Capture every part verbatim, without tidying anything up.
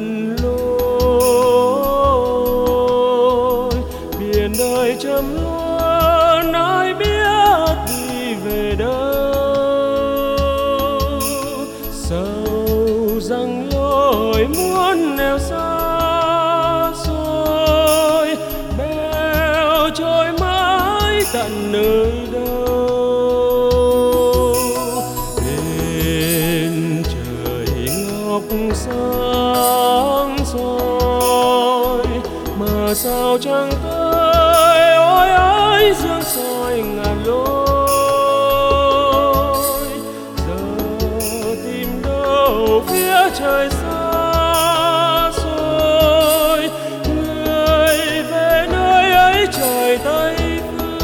lối. Biển đời trầm luân ai biết đi về đâu, sầu rằng lối muốn neo xa xôi, bèo trôi mãi tận nơi đâu. Bên trời ngọc sáng soi mà sao chẳng tới, ôi ái dương soi ngàn lối. Giờ tìm đâu phía trời xa xôi, người về nơi ấy trời Tây phương.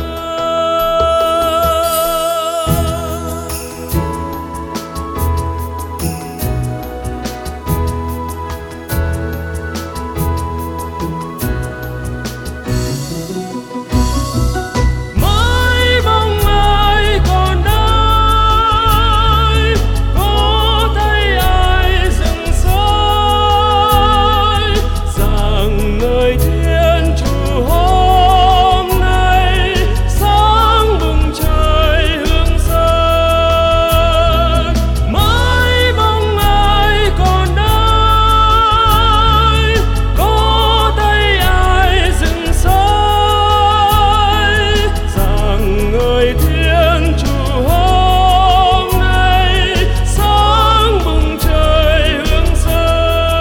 Mãi bóng ai còn đây, có thấy ai dừng soi, rằng người thiên chủ hôm nay sáng bừng trời hương sơn. Mãi bóng ai còn đây, có thấy ai dừng soi, rằng người thiên chủ hôm nay sáng bừng trời hương sơn.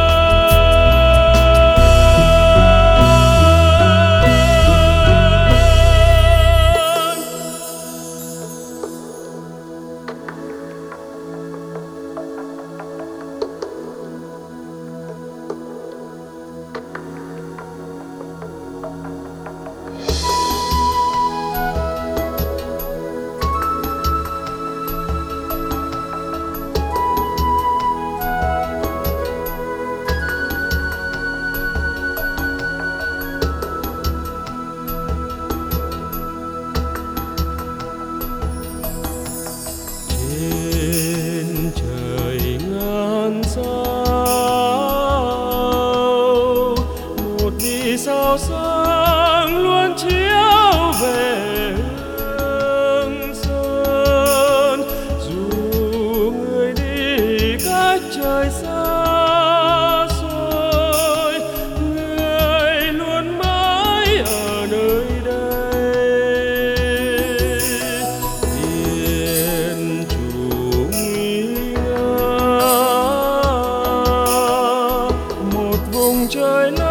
Trên trời ngàn sao, một vì sao sáng luôn chiếu về hương sơn. Dù người đi cách trời xa xôi, người luôn mãi ở nơi đây. Thiên chủ nguy nga, một vùng trời